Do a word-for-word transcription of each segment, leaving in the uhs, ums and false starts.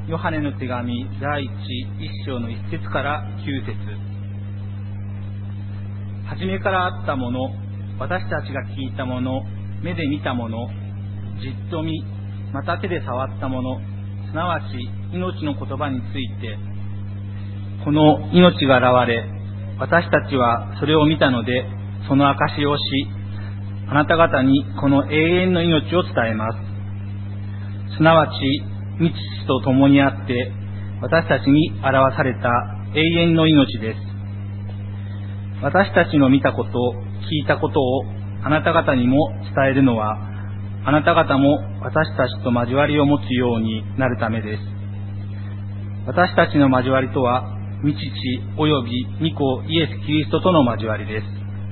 ヨハネの手紙第一一章の一節から九節。初めからあったもの、私たちが聞いたもの、目で見たもの、じっと見、また手で触ったもの、すなわち命の言葉について、この命が現れ、私たちはそれを見たので、その証しをし、あなた方にこの永遠の命を伝えます。すなわち、御父と共にあって、私たちに表された永遠の命です。私たちの見たこと、聞いたことをあなた方にも伝えるのは、あなた方も私たちと交わりを持つようになるためです。私たちの交わりとは、御父および御子イエス・キリストとの交わりです。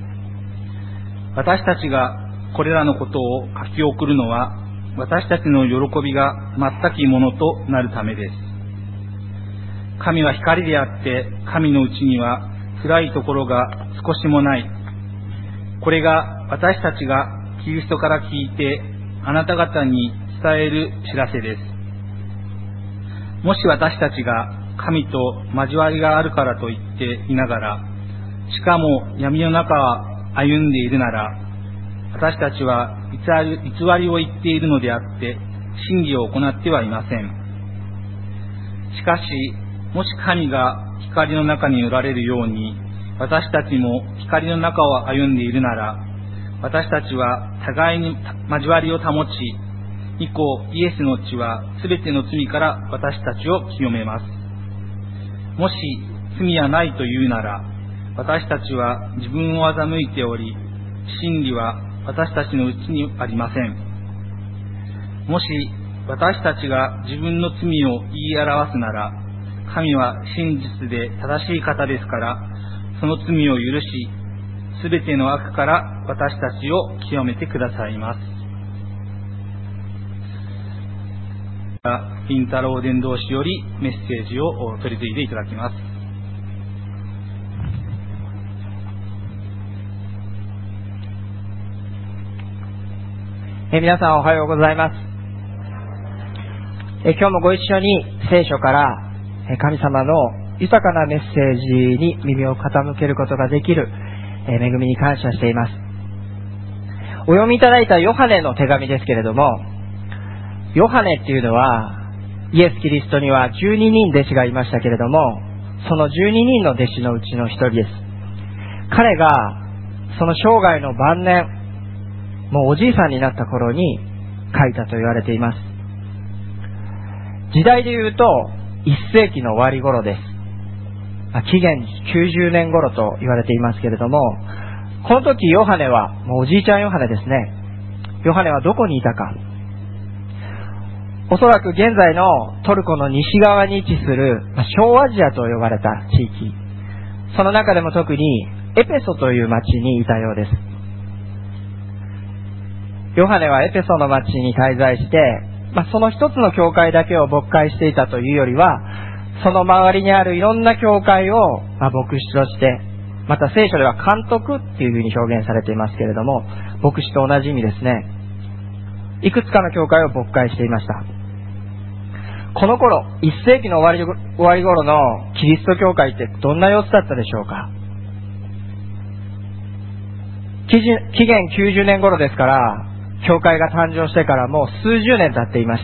私たちがこれらのことを書き送るのは、私たちの喜びが全きものとなるためです。神は光であって、神のうちには暗いところが少しもない。これが私たちがキリストから聞いて、あなた方に伝える知らせです。もし私たちが神と交わりがあるからと言っていながら、しかも闇の中は歩んでいるなら、私たちは偽り、偽りを言っているのであって、真理を行ってはいません。しかし、もし神が光の中におられるように、私たちも光の中を歩んでいるなら、私たちは互いに交わりを保ち、御子イエスの血はすべての罪から私たちを清めます。もし罪はないというなら、私たちは自分を欺いており、真理は私たちのうちにありません。もし私たちが自分の罪を言い表すなら、神は真実で正しい方ですから、その罪を許し、すべての悪から私たちを清めてくださいます。金太郎伝道師よりメッセージを取り次いでいただきます。 え皆さんおはようございます。え今日もご一緒に聖書から神様の豊かなメッセージに耳を傾けることができる恵みに感謝しています。お読みいただいたヨハネの手紙ですけれども、ヨハネっていうのはイエス・キリストにはじゅうににん弟子がいましたけれども、そのじゅうににんの弟子のうちの一人です。彼がその生涯の晩年、もうおじいさんになった頃に書いたと言われています。時代で言うといっ世紀の終わり頃です。紀元きゅうじゅうねん頃と言われていますけれども、この時ヨハネはもうおじいちゃんヨハネですね。ヨハネはどこにいたか。おそらく現在のトルコの西側に位置する小アジアと呼ばれた地域、その中でも特にエペソという町にいたようです。ヨハネはエペソの町に滞在して、まあ、その一つの教会だけを牧会していたというよりは、その周りにあるいろんな教会を、まあ、牧師として、また聖書では監督っていうふうに表現されていますけれども、牧師と同じ意味ですね。いくつかの教会を牧会していました。この頃、いっ世紀の終わり、終わり頃のキリスト教会ってどんな様子だったでしょうか。紀元きゅうじゅうねん頃ですから、教会が誕生してからもう数十年経っていました。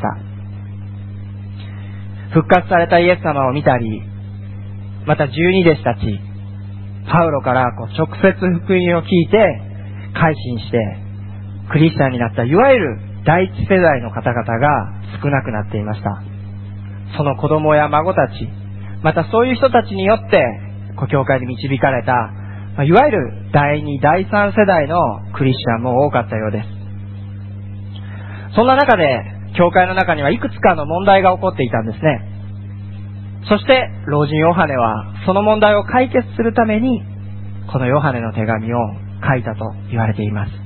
復活されたイエス様を見たり、また十二弟子たち、パウロからこう直接福音を聞いて改心してクリスチャンになった、いわゆる第一世代の方々が少なくなっていました。その子供や孫たち、またそういう人たちによってこう教会に導かれた、まあ、いわゆる第二、第三世代のクリスチャンも多かったようです。そんな中で教会の中にはいくつかの問題が起こっていたんですね。そして老人ヨハネはその問題を解決するためにこのヨハネの手紙を書いたと言われています。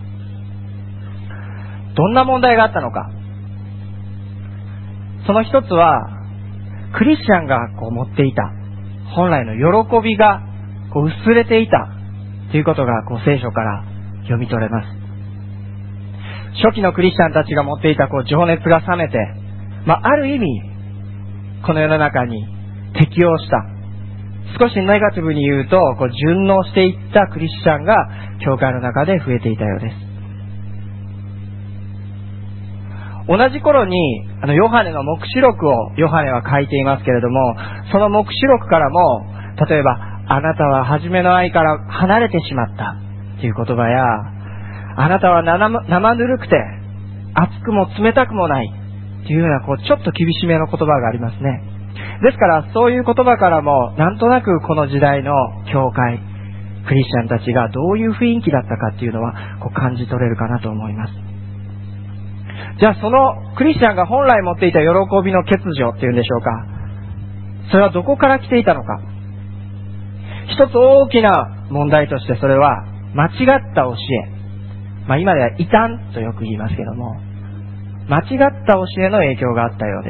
どんな問題があったのか。その一つは、クリスチャンがこう持っていた本来の喜びがこう薄れていたということがこう聖書から読み取れます。初期のクリスチャンたちが持っていたこう情熱が冷めて、まあ、ある意味この世の中に適応した、少しネガティブに言うとこう順応していったクリスチャンが教会の中で増えていたようです。同じ頃にあのヨハネの黙示録をヨハネは書いていますけれども、その黙示録からも例えばあなたは初めの愛から離れてしまったという言葉や、あなたは生ぬるくて熱くも冷たくもないというようなこうちょっと厳しめの言葉がありますね。ですからそういう言葉からもなんとなくこの時代の教会クリスチャンたちがどういう雰囲気だったかっていうのはこう感じ取れるかなと思います。じゃあそのクリスチャンが本来持っていた喜びの欠如っていうんでしょうか、それはどこから来ていたのか。一つ大きな問題としてそれは間違った教え、まあ、今では異端とよく言いますけども、間違った教えの影響があったようです。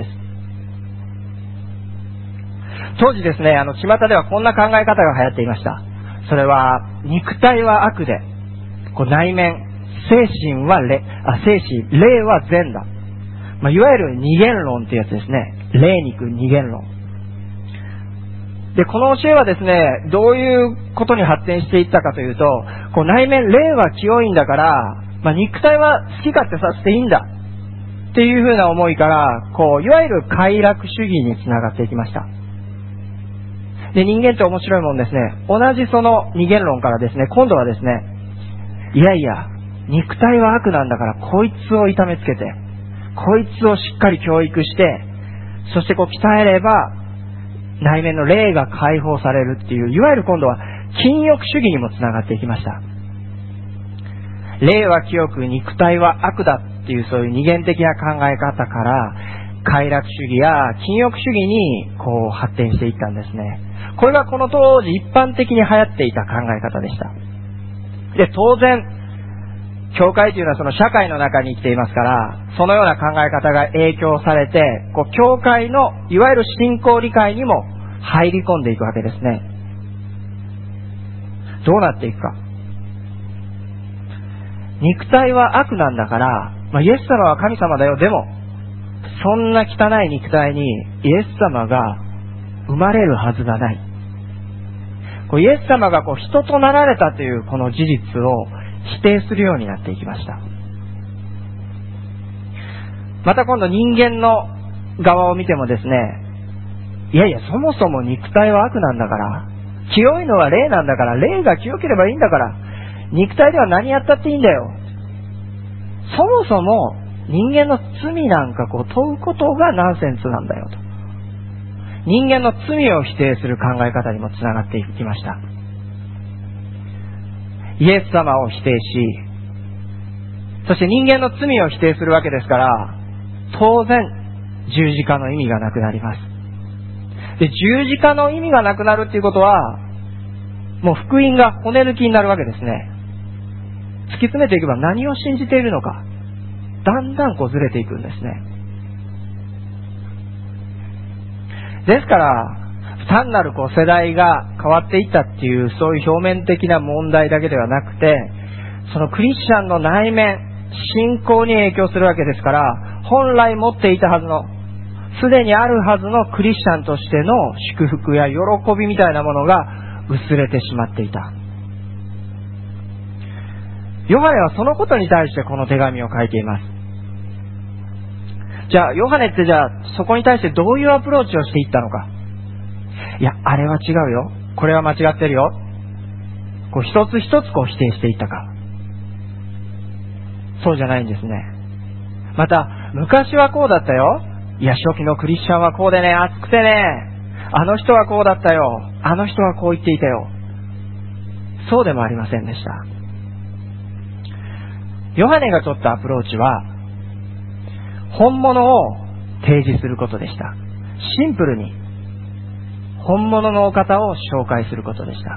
当時ですね、あの巷ではこんな考え方が流行っていました。それは肉体は悪でこう内面、精神は霊、あ精神霊は善だ、まあ、いわゆる二元論っていうやつですね。霊肉二元論で、この教えはですね、どういうことに発展していったかというと、こう内面霊は清いんだから、まあ、肉体は好き勝手させていいんだっていうふうな思いから、こういわゆる快楽主義につながっていきました。で、人間って面白いもんですね。同じその二元論からですね、今度はですね、いやいや肉体は悪なんだからこいつを痛めつけて、こいつをしっかり教育して、そしてこう鍛えれば内面の霊が解放されるっていう、いわゆる今度は禁欲主義にもつながっていきました。霊は清く肉体は悪だっていう、そういう二元的な考え方から快楽主義や禁欲主義にこう発展していったんですね。これがこの当時一般的に流行っていた考え方でした。で、当然教会というのはその社会の中に生きていますから、そのような考え方が影響されて、こう教会のいわゆる信仰理解にも入り込んでいくわけですね。どうなっていくか。肉体は悪なんだから、まあ、イエス様は神様だよ。でもそんな汚い肉体にイエス様が生まれるはずがない。こうイエス様がこう人となられたというこの事実を否定するようになっていきました。また今度人間の側を見てもですね、いやいやそもそも肉体は悪なんだから、清いのは霊なんだから、霊が清ければいいんだから、肉体では何やったっていいんだよ。そもそも人間の罪なんかこう問うことがナンセンスなんだよと、人間の罪を否定する考え方にもつながっていきました。イエス様を否定し、そして人間の罪を否定するわけですから、当然十字架の意味がなくなります。で、十字架の意味がなくなるっていうことは、もう福音が骨抜きになるわけですね。突き詰めていけば何を信じているのか、だんだんこうずれていくんですね。ですから単なるこう世代が変わっていったっていう、そういう表面的な問題だけではなくて、そのクリスチャンの内面、信仰に影響するわけですから、本来持っていたはずの、すでにあるはずのクリスチャンとしての祝福や喜びみたいなものが薄れてしまっていた。ヨハネはそのことに対してこの手紙を書いています。じゃあヨハネってじゃあそこに対してどういうアプローチをしていったのか。いや、あれは違うよ、これは間違ってるよ、こう一つ一つこう否定していったか。そうじゃないんですね。また昔はこうだったよ、いや初期のクリスチャンはこうでね、熱くてね、あの人はこうだったよ、あの人はこう言っていたよ。そうでもありませんでした。ヨハネが取ったアプローチは本物を提示することでした。シンプルに本物のお方を紹介することでした。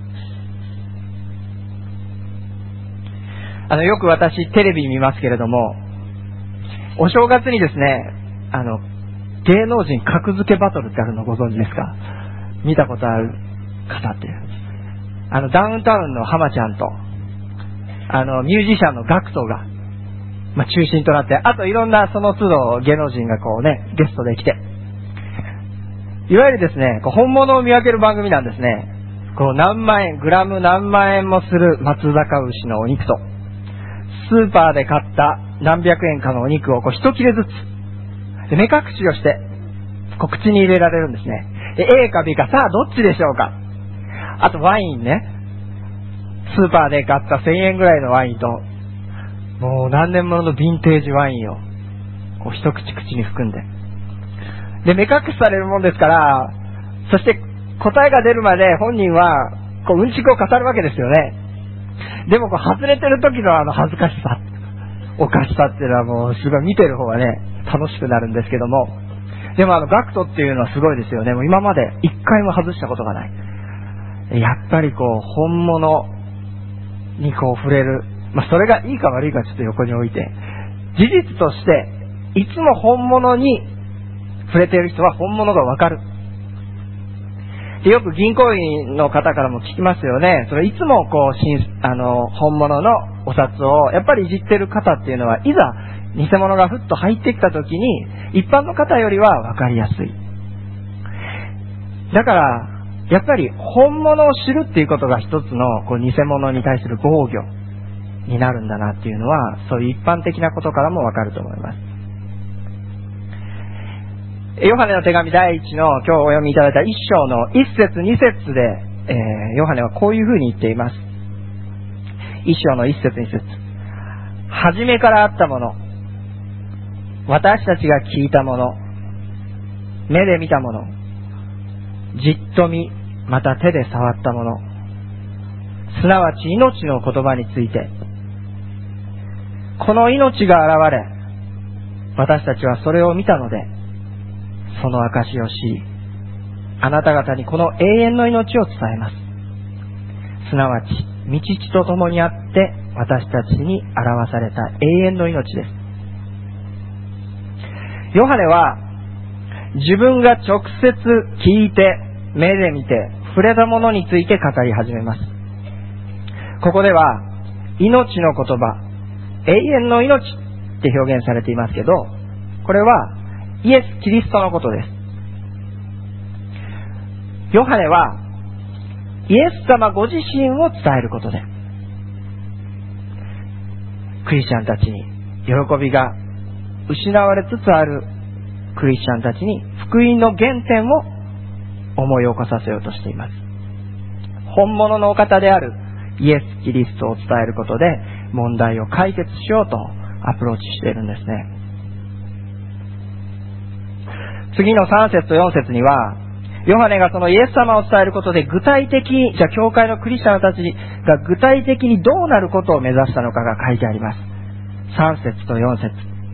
あのよく私テレビ見ますけれども、お正月にですね、あの芸能人格付けバトルってあるのご存知ですか？見たことある方っていう、あのダウンタウンの浜ちゃんとあのミュージシャンのガクトが、まあ、中心となって、あといろんなその都度芸能人がこうねゲストで来て、 いわゆるですね、こう本物を見分ける番組なんですね。こう何万円、グラム何万円もする松阪牛のお肉と、スーパーで買った何百円かのお肉をこう一切れずつ、で目隠しをして、こう口に入れられるんですね。で A か B か、さあどっちでしょうか。あとワインね。スーパーで買ったせんえんぐらいのワインと、もう何年もののヴィンテージワインをこう一口口に含んで、で目隠しされるもんですから、そして答えが出るまで本人はこううんちくを語るわけですよね。でもこう外れてる時のあの恥ずかしさ、おかしさっていうのはもうすごい見てる方がね楽しくなるんですけども、でもあのガクトっていうのはすごいですよね。もう今まで一回も外したことがない。やっぱりこう本物にこう触れる、まあそれがいいか悪いかちょっと横に置いて、事実としていつも本物に触れている人は本物がわかる。でよく銀行員の方からも聞きますよね。それいつもこう新あの本物のお札をやっぱりいじってる方っていうのは、いざ偽物がふっと入ってきた時に一般の方よりはわかりやすい。だからやっぱり本物を知るっていうことが一つのこう偽物に対する防御になるんだなっていうのは、そういう一般的なことからもわかると思います。ヨハネの手紙第一の今日お読みいただいた一章の一節二節で、えー、ヨハネはこういうふうに言っています。一章の一節二節。初めからあったもの、私たちが聞いたもの、目で見たもの、じっと見、また手で触ったもの、すなわち命の言葉について、この命が現れ、私たちはそれを見たので、その証をし、あなた方にこの永遠の命を伝えます。すなわち、御父と共にあって私たちに表された永遠の命です。ヨハネは自分が直接聞いて、目で見て、触れたものについて語り始めます。ここでは、命の言葉、永遠の命って表現されていますけど、これはイエス・キリストのことです。ヨハネはイエス様ご自身を伝えることで、クリスチャンたちに喜びが失われつつあるクリスチャンたちに福音の原点を思い起こさせようとしています。本物のお方であるイエス・キリストを伝えることで問題を解決しようとアプローチしているんですね。次のさん節とよん節には、ヨハネがそのイエス様を伝えることで具体的に、じゃあ教会のクリスチャンたちが具体的にどうなることを目指したのかが書いてあります。さん節とよん節。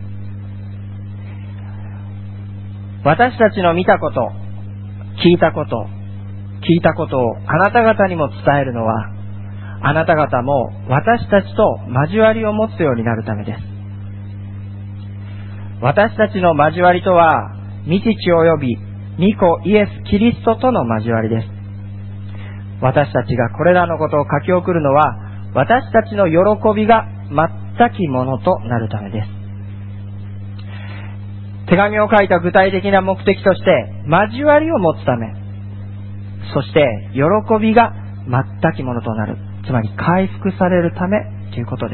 私たちの見たこと、聞いたこと、聞いたことをあなた方にも伝えるのは、あなた方も私たちと交わりを持つようになるためです。私たちの交わりとは、御父及び御子イエス・キリストとの交わりです。私たちがこれらのことを書き送るのは、私たちの喜びが全きものとなるためです。手紙を書いた具体的な目的として、交わりを持つため、そして喜びが全きものとなる、つまり回復されるためということです。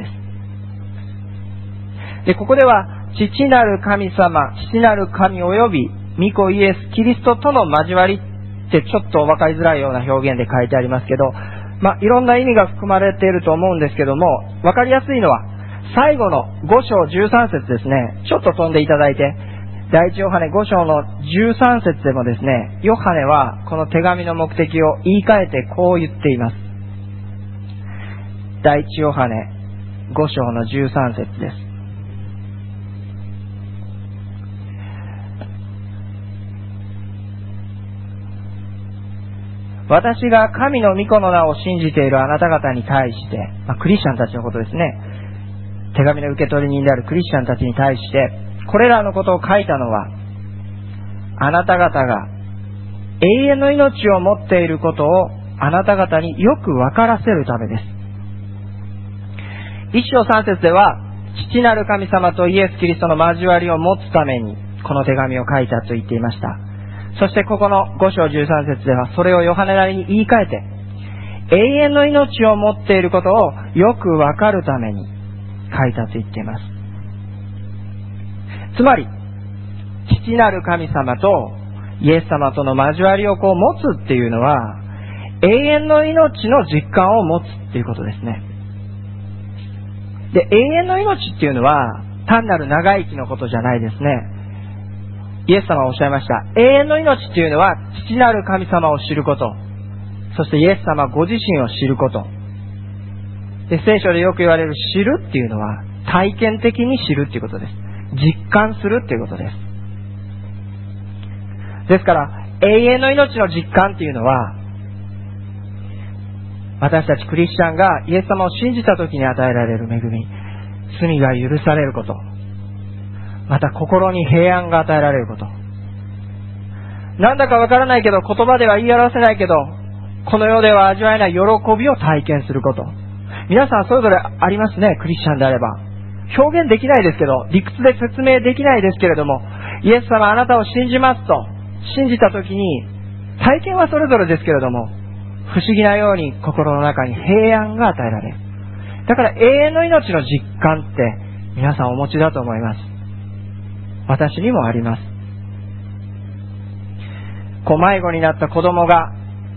で、ここでは父なる神様、父なる神及び御子イエス・キリストとの交わりってちょっと分かりづらいような表現で書いてありますけど、まあ、いろんな意味が含まれていると思うんですけども、分かりやすいのは最後のご章じゅうさん節ですね。ちょっと飛んでいただいて、第一ヨハネご章のじゅうさん節でもですね、ヨハネはこの手紙の目的を言い換えてこう言っています。第一ヨハネご章のじゅうさん節です。私が神の御子の名を信じているあなた方に対して、まあ、クリスチャンたちのことですね。手紙の受け取り人であるクリスチャンたちに対して、これらのことを書いたのは、あなた方が永遠の命を持っていることをあなた方によく分からせるためです。一章三節では、父なる神様とイエス・キリストの交わりを持つためにこの手紙を書いたと言っていました。 そしてここのご章じゅうさん節ではそれをヨハネなりに言い換えて、永遠の命を持っていることをよくわかるために書いたと言っています。つまり、父なる神様とイエス様との交わりをこう持つっていうのは、永遠の命の実感を持つっていうことですね。で、永遠の命っていうのは単なる長生きのことじゃないですね。イエス様はおっしゃいました。永遠の命っていうのは父なる神様を知ること、そしてイエス様ご自身を知ることで、聖書でよく言われる知るっていうのは体験的に知るっていうことです。実感するっていうことです。ですから永遠の命の実感っていうのは、私たちクリスチャンがイエス様を信じた時に与えられる恵み、罪が許されること、また心に平安が与えられること、なんだかわからないけど、言葉では言い表せないけど、この世では味わえない喜びを体験すること。皆さんそれぞれありますね、クリスチャンであれば。表現できないですけど、理屈で説明できないですけれども、イエス様あなたを信じますと信じた時に、体験はそれぞれですけれども、不思議なように心の中に平安が与えられる。だから永遠の命の実感って皆さんお持ちだと思います。私にもあります。こう迷子になった子供が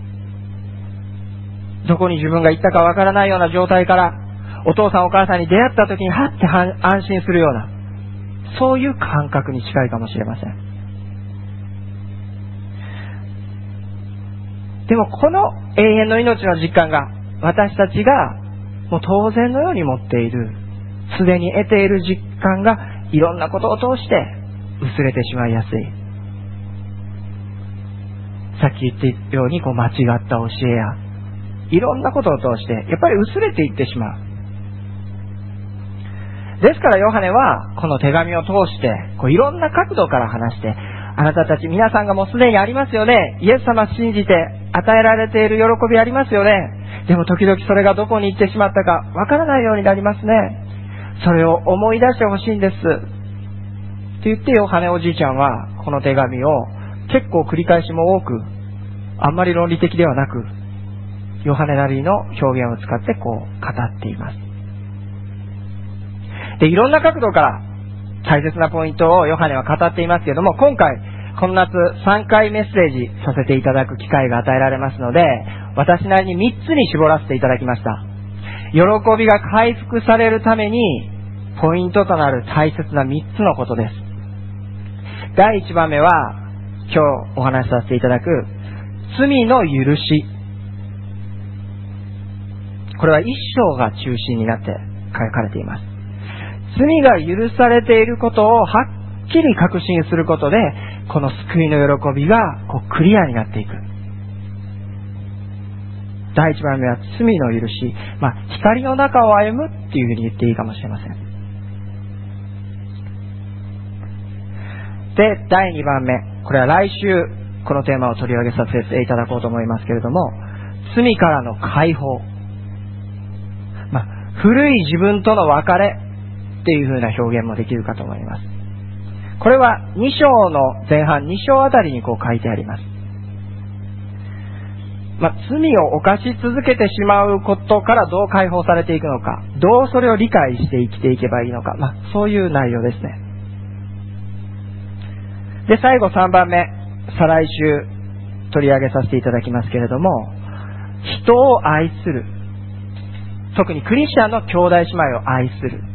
どこに自分が行ったかわからないような状態から、お父さんお母さんに出会った時にはって安心するような、そういう感覚に近いかもしれません。でもこの永遠の命の実感が私たちがもう当然のように持っている、すでに得ている実感がいろんなことを通して薄れてしまいやすい。さっき言ったようにこう間違った教えやいろんなことを通してやっぱり薄れていってしまう。ですからヨハネはこの手紙を通してこういろんな角度から話して、あなたたち皆さんがもうすでにありますよね。イエス様信じて与えられている喜びありますよね。でも時々それがどこに行ってしまったかわからないようになりますね。それを思い出してほしいんですって言って、ヨハネおじいちゃんはこの手紙を結構繰り返しも多く、あんまり論理的ではなくヨハネなりの表現を使ってこう語っています。で、いろんな角度から大切なポイントをヨハネは語っていますけれども、今回この夏さんかいメッセージさせていただく機会が与えられますので、私なりにみっつに絞らせていただきました。喜びが回復されるためにポイントとなる大切なみっつのことです。だいいちばんめは今日お話しさせていただく罪の許し。これは一章が中心になって書かれています。罪が許されていることをはっきり確信することで、この救いの喜びがこうクリアになっていく。だいいちばんめは罪の許し、まあ、光の中を歩むっていうふうに言っていいかもしれません。で、だいにばんめ、これは来週このテーマを取り上げさせていただこうと思いますけれども、罪からの解放、まあ、古い自分との別れっていう風な表現もできるかと思います。これはに章の前半、に章あたりにこう書いてあります。まあ、罪を犯し続けてしまうことからどう解放されていくのか、どうそれを理解して生きていけばいいのか、まあ、そういう内容ですね。で、最後さんばんめ、再来週取り上げさせていただきますけれども、人を愛する、特にクリスチャンの兄弟姉妹を愛する。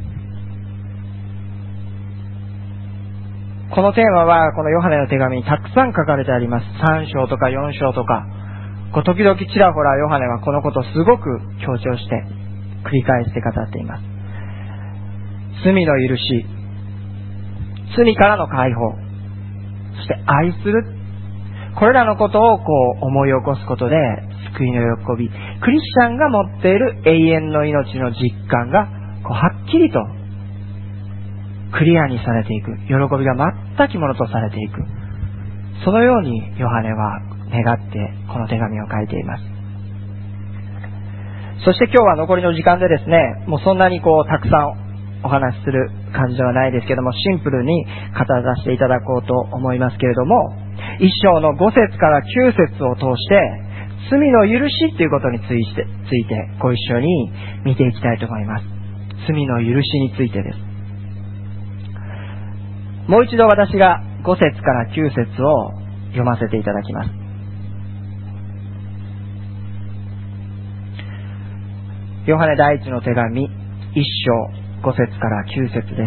このテーマはこのヨハネの手紙にたくさん書かれてあります。さん章とかよん章とか、こう時々ちらほらヨハネはこのことをすごく強調して繰り返して語っています。罪の許し、罪からの解放、そして愛する、これらのことをこう思い起こすことで救いの喜び、クリスチャンが持っている永遠の命の実感がこうはっきりとクリアにされていく、喜びが全きものとされていく、そのようにヨハネは願ってこの手紙を書いています。そして今日は残りの時間でですね、もうそんなにこうたくさんお話しする感じではないですけども、シンプルに語らせていただこうと思いますけれども、 一章のご節からきゅう節を通して罪の許しということについて、ついてご一緒に見ていきたいと思います。罪の許しについてです。もう一度私がご節からきゅう節を読ませていただきます。ヨハネ第一の手紙一章ご節からきゅう節です。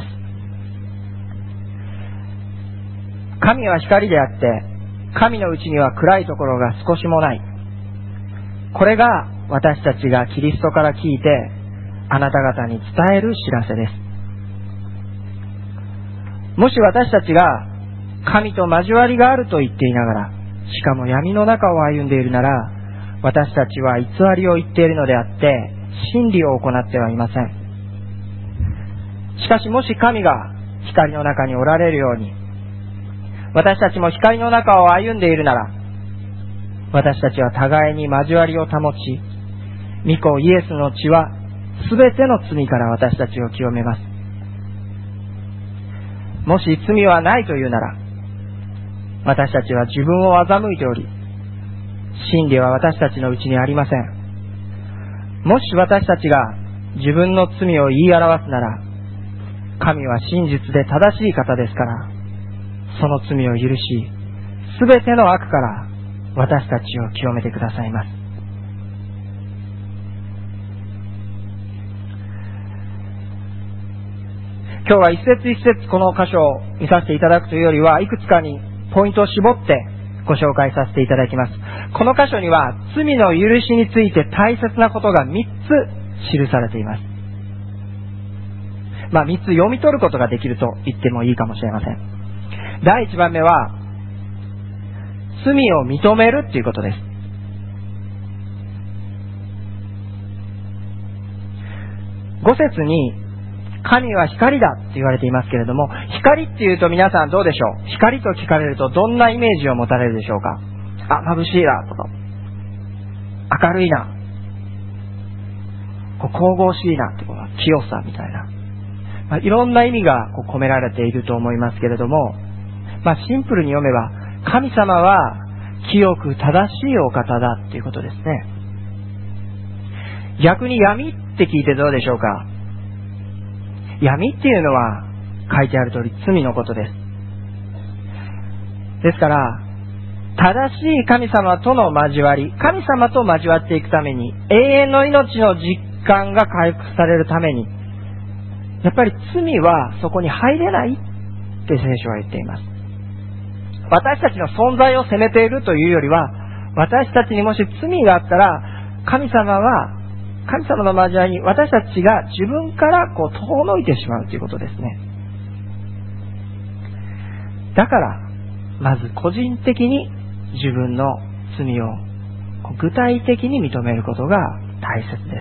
神は光であって、神のうちには暗いところが少しもない。これが私たちがキリストから聞いて、あなた方に伝える知らせです。もし私たちが神と交わりがあると言っていながら、しかも闇の中を歩んでいるなら、私たちは偽りを言っているのであって、真理を行ってはいません。しかしもし神が光の中におられるように、私たちも光の中を歩んでいるなら、私たちは互いに交わりを保ち、御子イエスの血はすべての罪から私たちを清めます。もし罪はないというなら、私たちは自分を欺いており、真理は私たちのうちにありません。もし私たちが自分の罪を言い表すなら、神は真実で正しい方ですから、その罪を許し、すべての悪から私たちを清めてくださいます。今日は一節一節この箇所を見させていただくというよりは、いくつかにポイントを絞ってご紹介させていただきます。この箇所には罪の許しについて大切なことがみっつ記されています。まあみっつ読み取ることができると言ってもいいかもしれません。第一番目は、罪を認めるということです。ご節に、神は光だと言われていますけれども、光っていうと皆さんどうでしょう？光と聞かれるとどんなイメージを持たれるでしょうか？あ、眩しいなとか、明るいな、こう神々しいなってことは清さみたいな、まあ、いろんな意味がこう込められていると思いますけれども、まあ、シンプルに読めば、神様は清く正しいお方だっていうことですね。逆に闇って聞いてどうでしょうか？闇っていうのは書いてある通り罪のことです。ですから、正しい神様との交わり、神様と交わっていくために、永遠の命の実感が回復されるために、やっぱり罪はそこに入れないって聖書は言っています。私たちの存在を責めているというよりは、私たちにもし罪があったら、神様は、神様の交わりに私たちが自分からこう遠のいてしまうということですね。だから、まず個人的に自分の罪を具体的に認めることが大切です。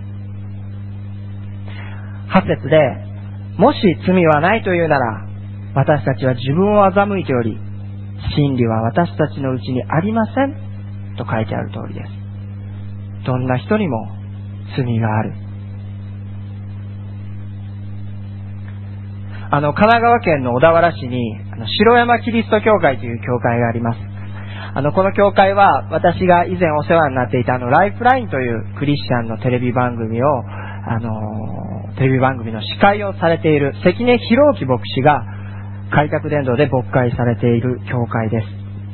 はち節で、もし罪はないというなら、私たちは自分を欺いており、真理は私たちのうちにありませんと書いてある通りです。どんな人にも罪がある。あの、神奈川県の小田原市に、あの城山キリスト教会という教会があります。あの、この教会は、私が以前お世話になっていたあの、ライフラインというクリスチャンのテレビ番組を、あの、テレビ番組の司会をされている関根博之牧師が、開拓伝道で牧会されている教会です。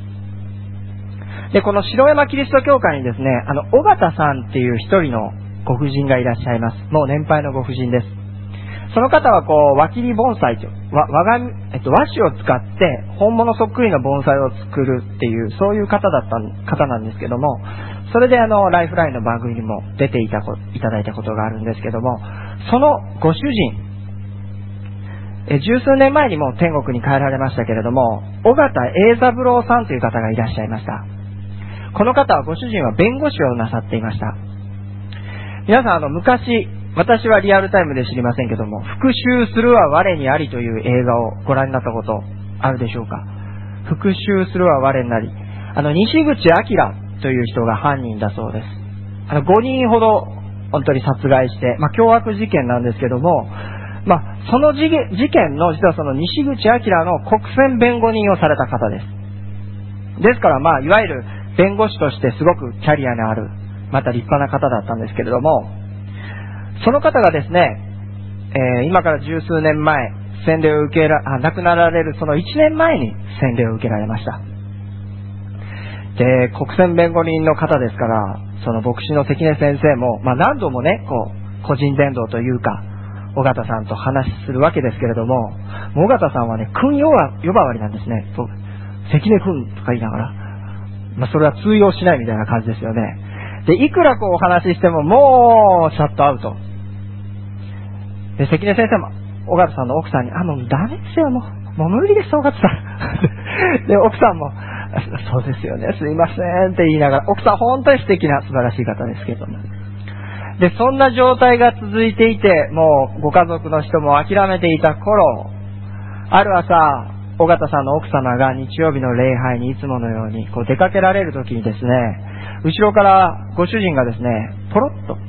で、この城山キリスト教会にですね、あの、尾形さんっていう一人のご婦人がいらっしゃいます。もう年配のご婦人です。その方はこう、輪切り盆栽と、和、和紙、えっと、和紙を使って本物そっくりの盆栽を作るっていう、そういう方だった方なんですけども、それであの、ライフラインの番組にも出ていたこ、いただいたことがあるんですけども、そのご主人、え十数年前にも天国に帰られましたけれども、尾形栄三郎さんという方がいらっしゃいました。この方はご主人は弁護士をなさっていました。皆さんあの昔、私はリアルタイムで知りませんけども、復讐するは我にありという映画をご覧になったことあるでしょうか？復讐するは我になり、あの西口明という人が犯人だそうです。あのごにんほど本当に殺害して、まあ凶悪事件なんですけども、まあその事件の実はその西口明の国選弁護人をされた方です。 ですからまあいわゆる弁護士としてすごくキャリアのある、また立派な方だったんですけれども、その方がですね、えー、今から十数年前、洗礼を受けら、あ、亡くなられるそのいちねんまえに洗礼を受けられました。で、国選弁護人の方ですから、その牧師の関根先生も、まあ何度もね、こう、個人伝道というか、尾形さんと話するわけですけれども、尾形さんはね、君呼ば呼ばわりなんですね。関根君とか言いながら、まあそれは通用しないみたいな感じですよね。で、いくらこうお話ししても、もう、シャットアウト。で、関根先生も、尾形さんの奥さんに、あ、もうダメですよ、もう。もう無理です、尾形さん。で、奥さんも、そうですよね、すいませんって言いながら、奥さん本当に素敵な素晴らしい方ですけども。で、そんな状態が続いていて、もうご家族の人も諦めていた頃、ある朝、尾形さんの奥様が日曜日の礼拝にいつものようにこう出かけられる時にですね、後ろからご主人がですね、ポロッと、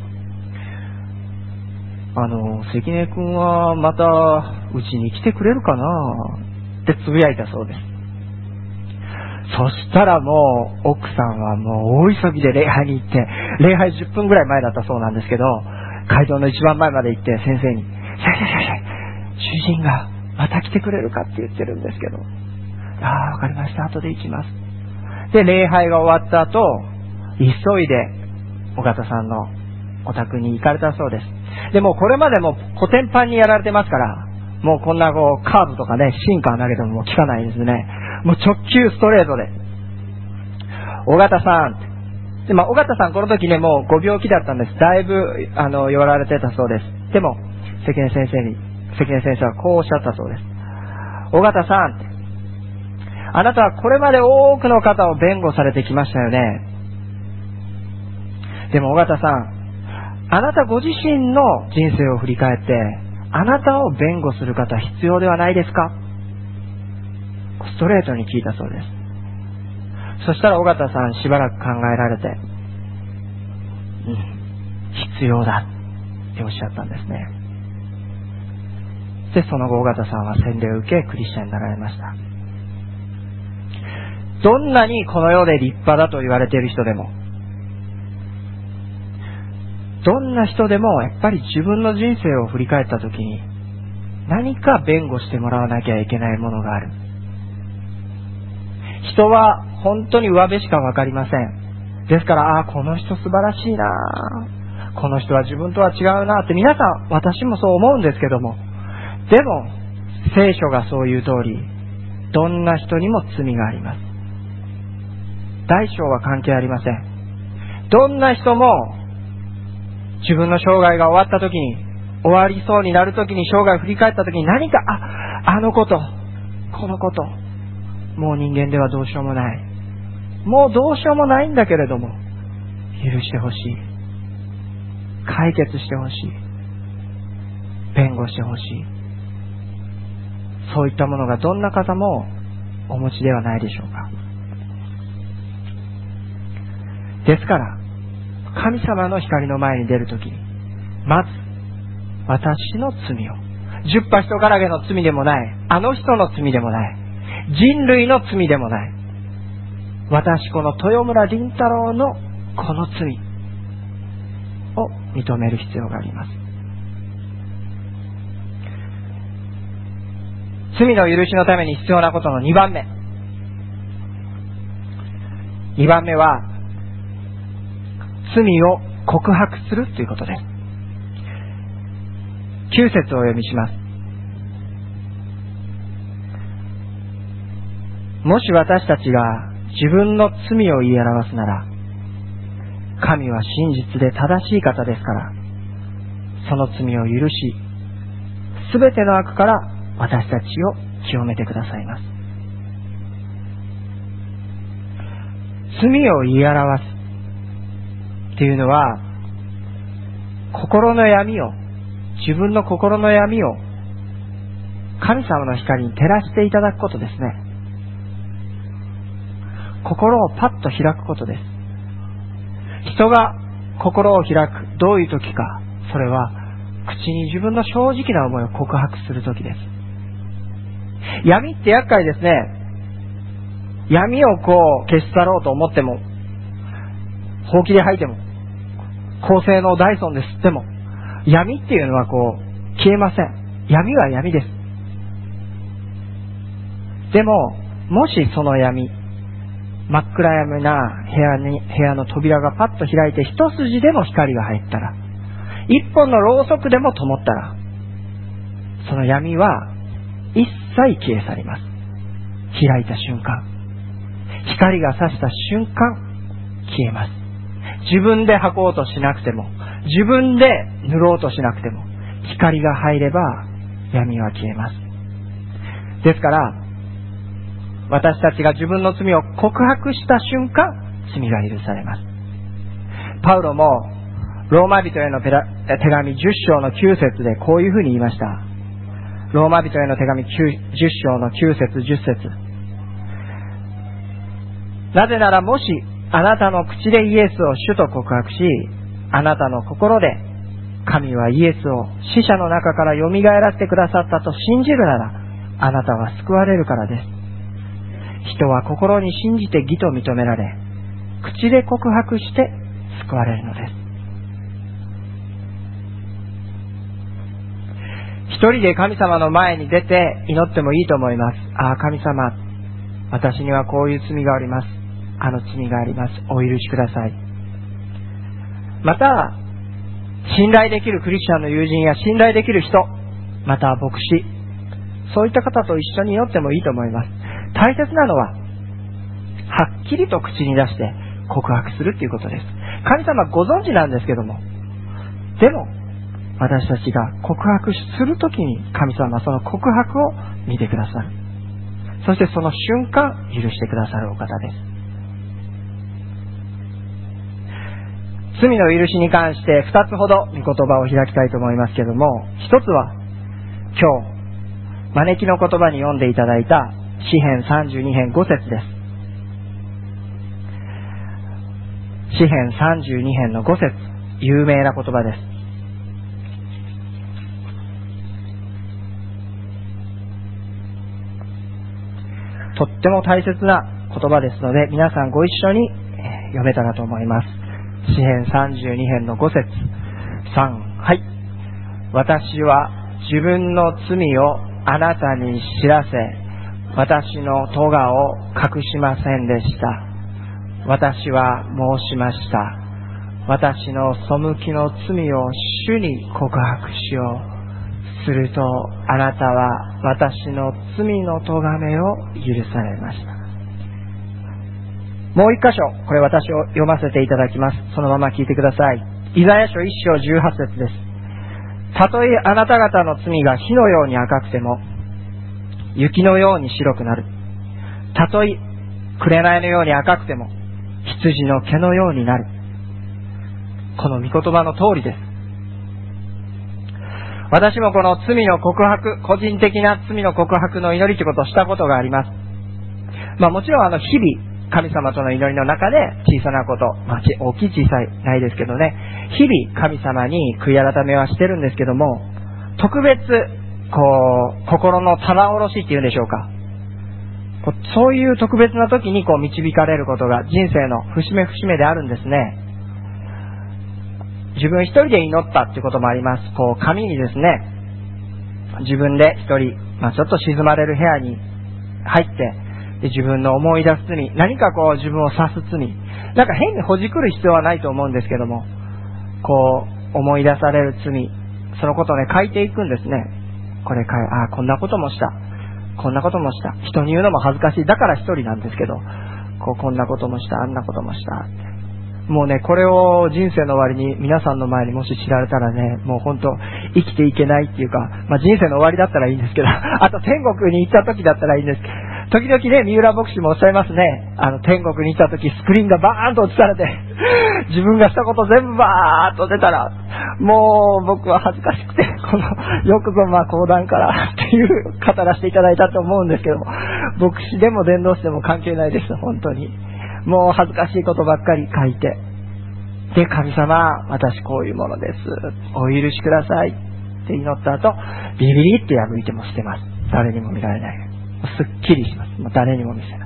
あの、関根君はまたうちに来てくれるかなってつぶやいたそうです。そしたらもう奥さんはもう大急ぎで礼拝に行って、礼拝じゅっぷんぐらい前だったそうなんですけど、会場の一番前まで行って先生に、先生先生、主人がまた来てくれるかって言ってるんですけど、ああ、わかりました、後で行きます。で、礼拝が終わった後、急いで尾形さんのお宅に行かれたそうです。でもこれまでもコテンパンにやられてますから、もうこんなこうカーブとかね、シンカー投げてももう効かないですね。もう直球ストレートで、尾形さんってで、まあ、尾形さんこの時ね、もうご病気だったんです。だいぶあの言われてたそうです。でも関根先生に関根先生はこうおっしゃったそうです。尾形さんって、あなたはこれまで多くの方を弁護されてきましたよね。でも尾形さん、あなたご自身の人生を振り返って、あなたを弁護する方必要ではないですか？ストレートに聞いたそうです。そしたら尾形さんしばらく考えられて、うん、必要だっておっしゃったんですね。で、その後尾形さんは洗礼を受けクリスチャンになられました。どんなにこの世で立派だと言われている人でも、どんな人でもやっぱり自分の人生を振り返ったときに何か弁護してもらわなきゃいけないものがある。人は本当に上辺しかわかりません。ですから、ああ、この人素晴らしいな、この人は自分とは違うなって皆さん、私もそう思うんですけども、でも聖書がそういう通り、どんな人にも罪があります。大小は関係ありません。どんな人も自分の生涯が終わった時に、終わりそうになる時に、生涯を振り返った時に何か、あ、あのこと、このこと、もう人間ではどうしようもない。もうどうしようもないんだけれども、許してほしい。解決してほしい。弁護してほしい。そういったものがどんな方もお持ちではないでしょうか。ですから、神様の光の前に出るときに、まず私の罪を、十羽人からげの罪でもない、あの人の罪でもない、人類の罪でもない、私この豊村麟太郎のこの罪を認める必要があります。罪の許しのために必要なことのにばんめ、にばんめは罪を告白するということです。きゅう節をお読みします。もし私たちが自分の罪を言い表すなら、神は真実で正しい方ですから、その罪を許し、すべての悪から私たちを清めてくださいます。罪を言い表すっていうのは、心の闇を、自分の心の闇を神様の光に照らしていただくことですね。心をパッと開くことです。人が心を開く、どういう時か、それは口に自分の正直な思いを告白する時です。闇って厄介ですね。 闇をこう消し去ろうと思っても、ほうきで吐いても、高性能ダイソンで吸っても、闇っていうのはこう消えません。闇は闇です。でも、もしその闇、真っ暗闇な部屋に、部屋の扉がパッと開いて一筋でも光が入ったら、一本のろうそくでも灯ったら、その闇は一切消え去ります。開いた瞬間、光が差した瞬間、消えます。自分で吐こうとしなくても、自分で塗ろうとしなくても、光が入れば闇は消えます。ですから、私たちが自分の罪を告白した瞬間、罪が許されます。パウロもローマ人への手紙じゅっ章のきゅう節でこういうふうに言いました。ローマ人への手紙じゅっ章のきゅう節じゅっ節。なぜならもしあなたの口でイエスを主と告白し、あなたの心で神はイエスを死者の中から蘇らせてくださったと信じるなら、あなたは救われるからです。人は心に信じて義と認められ、口で告白して救われるのです。一人で神様の前に出て祈ってもいいと思います。ああ、神様、私にはこういう罪があります。あの罪があります。お許しください。また、信頼できるクリスチャンの友人や信頼できる人、また牧師、そういった方と一緒に祈ってもいいと思います。大切なのは、はっきりと口に出して告白するということです。神様ご存知なんですけども、でも私たちが告白するときに神様はその告白を見てくださる。そしてその瞬間許してくださるお方です。罪の許しに関してふたつほど御言葉を開きたいと思いますけども、ひとつは今日招きの言葉に読んでいただいた詩編さんじゅうに編ご節です。詩編さんじゅうに編のご節、有名な言葉です。とっても大切な言葉ですので、皆さんご一緒に読めたらと思います。詩編さんじゅうに編のご節、さん、はい。私は自分の罪をあなたに知らせ、私の咎を隠しませんでした。私は申しました。私の背きの罪を主に告白しよう。するとあなたは私の罪の咎めを許されました。もう一箇所、これ私を読ませていただきます。そのまま聞いてください。イザヤ書一章じゅうはち節です。たとえあなた方の罪が火のように赤くても雪のように白くなる。たとえ紅のように赤くても羊の毛のようになる。この御言葉の通りです。私もこの罪の告白、個人的な罪の告白の祈りということをしたことがあります。まあもちろんあの日々神様との祈りの中で小さなこと、まあ、大きい小さいないですけどね、日々神様に悔い改めはしてるんですけども、特別こう心の棚卸しっていうんでしょうか、そういう特別な時にこう導かれることが人生の節目節目であるんですね。自分一人で祈ったっていうこともあります。こう紙にですね、自分で一人、まあ、ちょっと静まれる部屋に入ってで自分の思い出す罪、何かこう自分を指す罪、なんか変にほじくる必要はないと思うんですけども、こう思い出される罪、そのことをね書いていくんですね。これ書い、ああこんなこともした、こんなこともした、人に言うのも恥ずかしい、だから一人なんですけど、こうこんなこともした、あんなこともした。もうね、これを人生の終わりに皆さんの前にもし知られたらね、もう本当生きていけないっていうか、まあ人生の終わりだったらいいんですけど、あと天国に行った時だったらいいんですけど、時々ね、三浦牧師もおっしゃいますね。あの、天国に行った時、スクリーンがバーンと映されて、自分がしたこと全部バーッと出たら、もう僕は恥ずかしくて、この、よくぞまあ講談からっていう語らせていただいたと思うんですけども、牧師でも伝道師でも関係ないです、本当に。もう恥ずかしいことばっかり書いて。で、神様、私こういうものです。お許しください。って祈った後、ビリビリって破いても捨てます。誰にも見られない。すっきりします。もう誰にも見せない。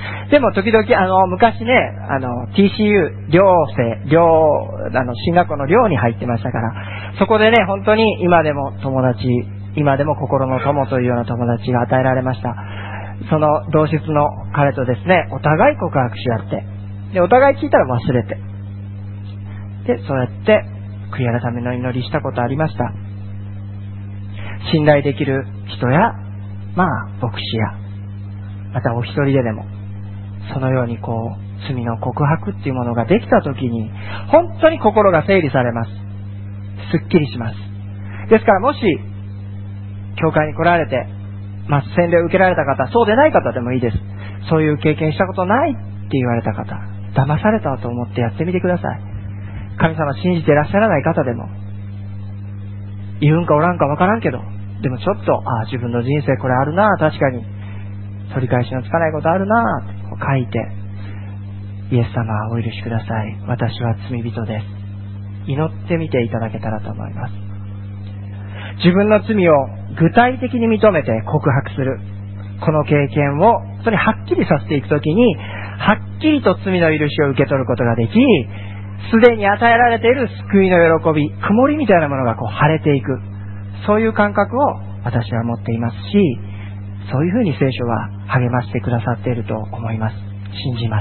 でも時々、あの、昔ね、あの、ティーシーユー、寮生、寮、あの、進学校の寮に入ってましたから、そこでね、本当に今でも友達、今でも心の友というような友達が与えられました。その同室の彼とですね、お互い告白し合って、で、お互い聞いたら忘れて、で、そうやって悔い改めの祈りしたことありました。信頼できる人や、まあ、牧師や、またお一人ででも、そのようにこう、罪の告白っていうものができたときに、本当に心が整理されます。すっきりします。ですからもし、教会に来られて、まあ、洗礼を受けられた方、そうでない方でもいいです。そういう経験したことないって言われた方、騙されたと思ってやってみてください。神様信じていらっしゃらない方でも、いるんかおらんかわからんけど、でもちょっと、ああ、自分の人生これあるな、確かに。取り返しのつかないことあるなぁと書いて、イエス様お許しください。私は罪人です。祈ってみていただけたらと思います。自分の罪を具体的に認めて告白する。この経験を、それはっきりさせていくときに、はっきりと罪の許しを受け取ることができ、すでに与えられている救いの喜び、曇りみたいなものがこう晴れていく。そういう感覚を私は持っていますし、そういうふうに聖書は励ましてくださっていると思います。信じます。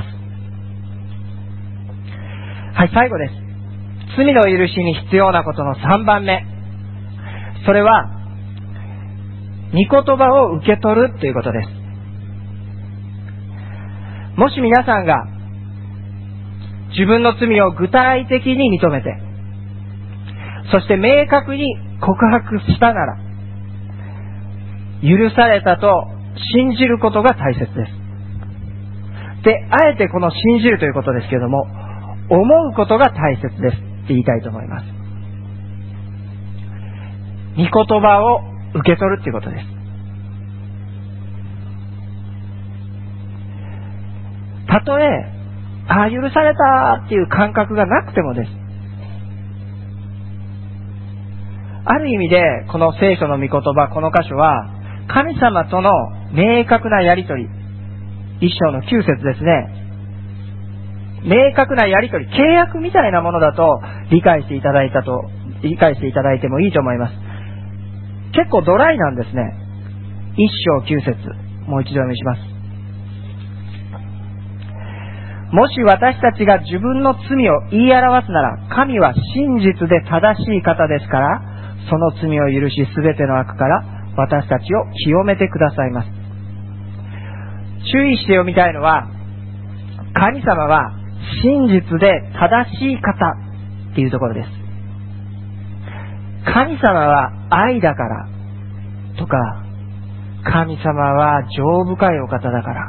はい、最後です。罪の許しに必要なことのさんばんめ。それは、御言葉を受け取るということです。もし皆さんが自分の罪を具体的に認めて、そして明確に告白したなら、許されたと信じることが大切です。で、あえてこの信じるということですけれども、思うことが大切ですって言いたいと思います。御言葉を受け取るということです。たとえ、ああ、許されたっていう感覚がなくてもです。ある意味で、この聖書の御言葉、この箇所は、神様との明確なやりとり、一章のきゅう節ですね。明確なやりとり、契約みたいなものだと理解していただいたと、理解していただいてもいいと思います。結構ドライなんですね。一章きゅう節、もう一度読みします。もし私たちが自分の罪を言い表すなら、神は真実で正しい方ですから、その罪を許し、すべての悪から私たちを清めてくださいます。注意して読みたいのは、神様は真実で正しい方っていうところです。神様は愛だからとか、神様は情深いお方だから、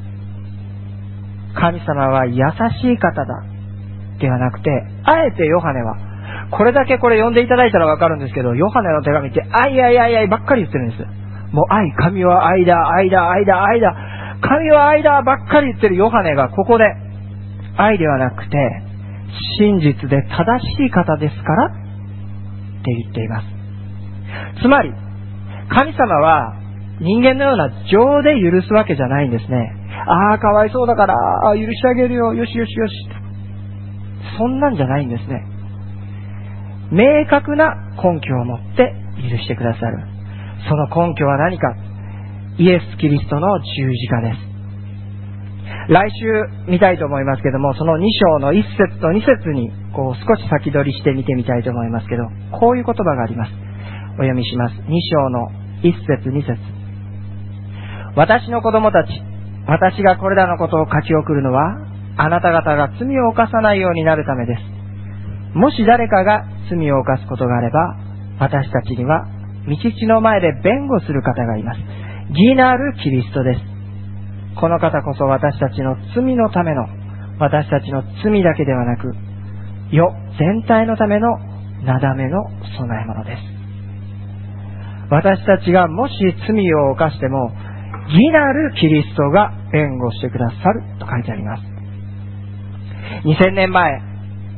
神様は優しい方だではなくて、あえてヨハネは、これだけこれ読んでいただいたらわかるんですけど、ヨハネの手紙って愛愛愛愛ばっかり言ってるんです。もう愛、神は愛だ、愛だ、愛だ、愛だ、神は愛だばっかり言ってるヨハネがここで、愛ではなくて、真実で正しい方ですからって言っています。つまり、神様は人間のような情で許すわけじゃないんですね。ああ、かわいそうだから、あ許してあげるよ、よしよしよし。そんなんじゃないんですね。明確な根拠を持って許してくださる。その根拠は何か。イエス・キリストの十字架です。来週見たいと思いますけども、そのに章のいち節とに節にこう少し先取りして見てみたいと思いますけど、こういう言葉があります。お読みします。に章のいち節に節。私の子供たち、私がこれらのことを書き送るのは、あなた方が罪を犯さないようになるためです。もし誰かが罪を犯すことがあれば、私たちには御父の前で弁護する方がいます。義なるキリストです。この方こそ私たちの罪のための、私たちの罪だけではなく、世全体のためのなだめの備え物です。私たちがもし罪を犯しても、義なるキリストが弁護してくださると書いてあります。にせんねんまえ、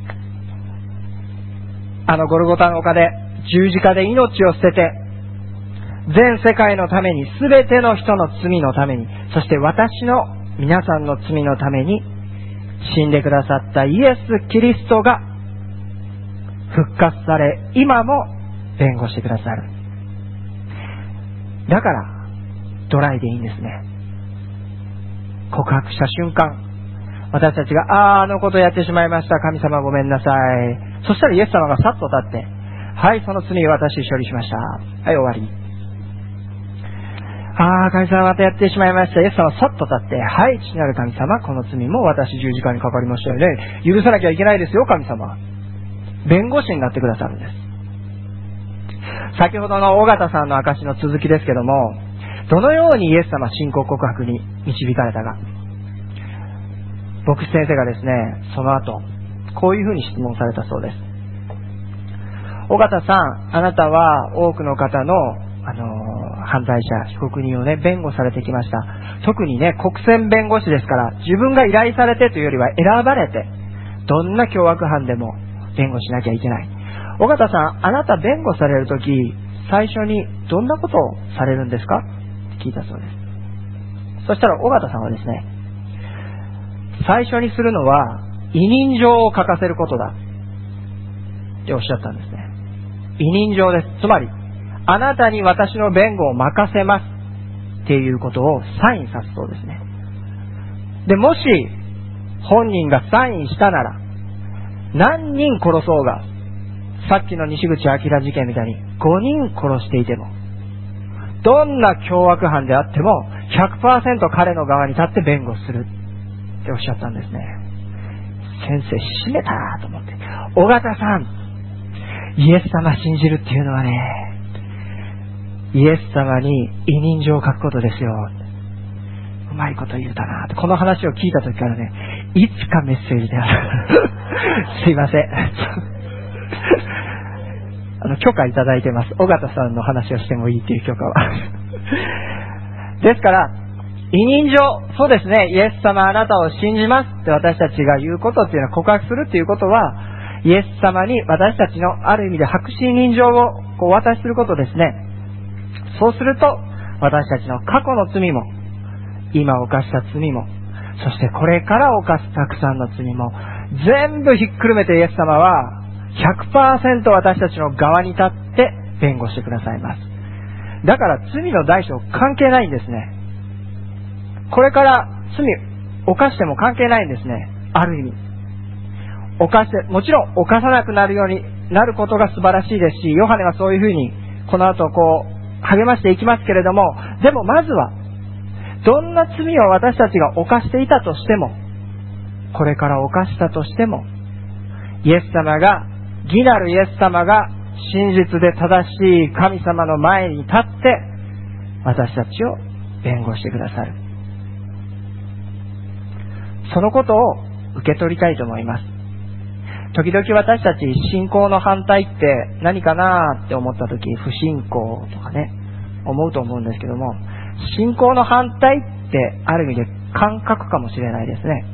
あのゴルゴタの丘で十字架で命を捨てて、全世界のために、すべての人の罪のために、そして私の皆さんの罪のために死んでくださったイエス・キリストが復活され、今も弁護してくださる。だからドライでいいんですね。告白した瞬間、私たちがあああのことやってしまいました、神様ごめんなさい。そしたらイエス様がさっと立って、はい、その罪を私処理しました、はい、終わり。ああ神様またやってしまいました。イエス様はさっと立って、はい、父なる神様、この罪も私十字架にかかりましたよね、許さなきゃいけないですよ神様。弁護士になってくださるんです。先ほどの尾形さんの証の続きですけども、どのようにイエス様信仰告白に導かれたか、牧師先生がですね、その後こういうふうに質問されたそうです。尾形さん、あなたは多くの方の、あのー、犯罪者、被告人をね、弁護されてきました。特にね、国選弁護士ですから、自分が依頼されてというよりは選ばれて、どんな凶悪犯でも弁護しなきゃいけない。尾形さん、あなた弁護されるとき、最初にどんなことをされるんですかって聞いたそうです。そしたら尾形さんはですね、最初にするのは委任状を書かせることだっておっしゃったんですね。委任状です。つまり、あなたに私の弁護を任せますっていうことをサインさすそうですね。で、もし本人がサインしたなら、何人殺そうが、さっきの西口明事件みたいにごにん殺していても、どんな凶悪犯であっても ひゃくパーセント 彼の側に立って弁護するっておっしゃったんですね。先生締めたなと思って、尾形さん、イエス様信じるっていうのはね、イエス様に委任状を書くことですよ。うまいこと言うたなって、この話を聞いた時からね、いつかメッセージであるすいませんあの許可いただいてます。尾形さんの話をしてもいいっていう許可はですから、委任状、そうですね、イエス様あなたを信じますって私たちが言うことっていうのは、告白するっていうことは、イエス様に私たちのある意味で白紙委任状をこうお渡しすることですね。そうすると私たちの過去の罪も、今犯した罪も、そしてこれから犯すたくさんの罪も全部ひっくるめて、イエス様は ひゃくパーセント 私たちの側に立って弁護してくださいます。だから罪の代償関係ないんですね。これから罪犯しても関係ないんですね。ある意味犯して、もちろん犯さなくなるようになることが素晴らしいですし、ヨハネはそういうふうにこの後こう励ましていきますけれども、でもまずはどんな罪を私たちが犯していたとしても、これから犯したとしても、イエス様が、義なるイエス様が真実で正しい神様の前に立って私たちを弁護してくださる。そのことを受け取りたいと思います。時々私たち信仰の反対って何かなって思った時、不信仰とかね思うと思うんですけども、信仰の反対ってある意味で感覚かもしれないですね。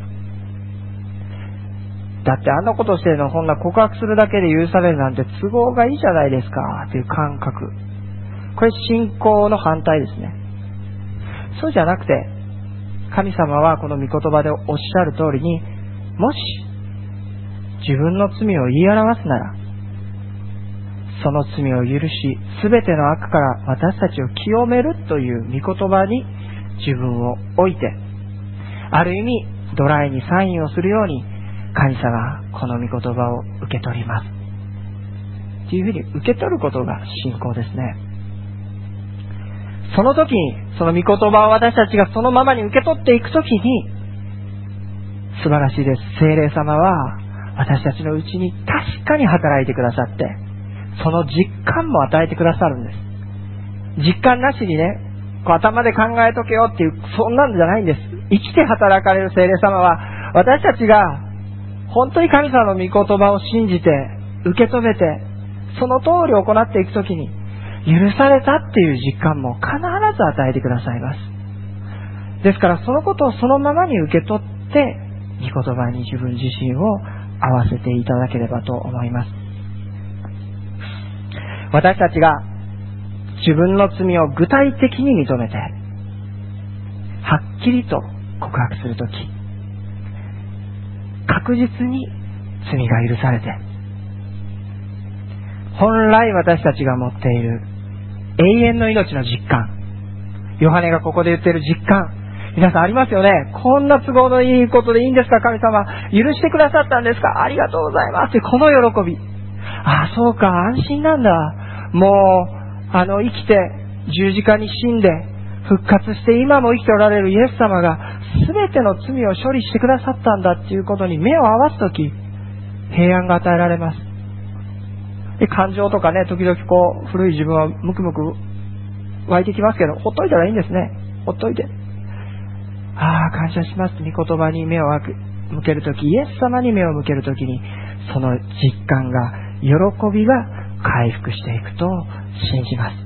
だってあんなことしてるの、こんな告白するだけで許されるなんて都合がいいじゃないですかっていう感覚、これ信仰の反対ですね。そうじゃなくて、神様はこの御言葉でおっしゃる通りに、もし自分の罪を言い表すなら、その罪を許し、すべての悪から私たちを清めるという御言葉に自分を置いて、ある意味ドライにサインをするように、神様この御言葉を受け取りますというふうに受け取ることが信仰ですね。その時に、その御言葉を私たちがそのままに受け取っていく時に、素晴らしいです。聖霊様は私たちのうちに確かに働いてくださって、その実感も与えてくださるんです。実感なしにね、こう頭で考えとけよっていう、そんなんじゃないんです。生きて働かれる聖霊様は、私たちが本当に神様の御言葉を信じて受け止めて、その通り行っていくときに、許されたっていう実感も必ず与えてくださいます。ですからそのことをそのままに受け取って、御言葉に自分自身を合わせていただければと思います。私たちが自分の罪を具体的に認めて、はっきりと告白するとき、確実に罪が許されて、本来私たちが持っている永遠の命の実感、ヨハネがここで言っている実感、皆さんありますよね。こんな都合のいいことでいいんですか、神様。許してくださったんですか、ありがとうございますってこの喜び。ああ、そうか、安心なんだ。もう、あの、生きて十字架に死んで復活して今も生きておられるイエス様が全ての罪を処理してくださったんだっていうことに目を合わすとき、平安が与えられます。で、感情とかね、時々こう古い自分はムクムク湧いてきますけど、ほっといたらいいんですね。ほっといて、ああ、感謝します。御言葉に目を向けるとき、イエス様に目を向けるときに、その実感が、喜びが回復していくと信じます。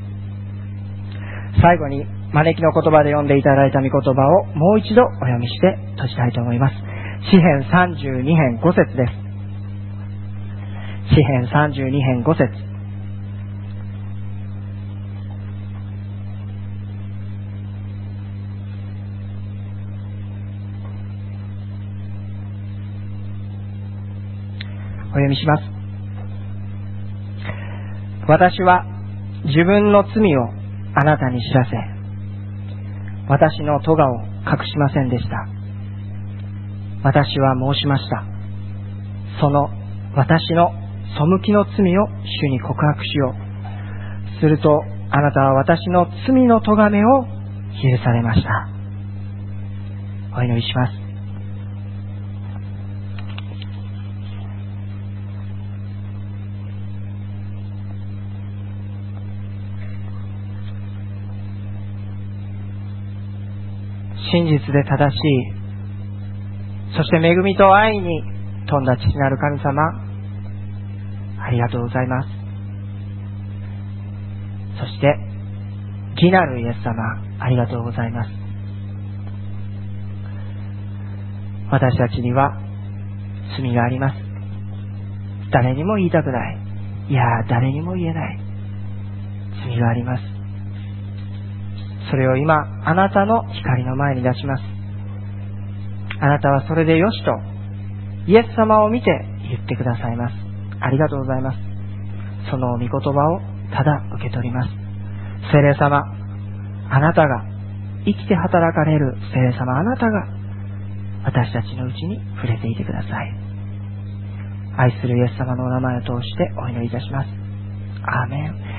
最後に招きの言葉で読んでいただいた御言葉をもう一度お読みして閉じたいと思います。詩編さんじゅうに編ご節です。詩編さんじゅうに編ご節。お読みします。私は自分の罪をあなたに知らせ、私の咎を隠しませんでした。私は申しました。その私の背きの罪を主に告白しよう。するとあなたは私の罪の咎めを許されました。お祈りします。真実で正しい、そして恵みと愛に富んだ父なる神様、ありがとうございます。そして義なるイエス様、ありがとうございます。私たちには罪があります。誰にも言いたくない、いや誰にも言えない罪があります。それを今あなたの光の前に出します。あなたはそれでよしとイエス様を見て言ってくださいます。ありがとうございます。その御言葉をただ受け取ります。聖霊様、あなたが生きて働かれる聖霊様、あなたが私たちのうちに触れていてください。愛するイエス様のお名前を通してお祈りいたします。アーメン。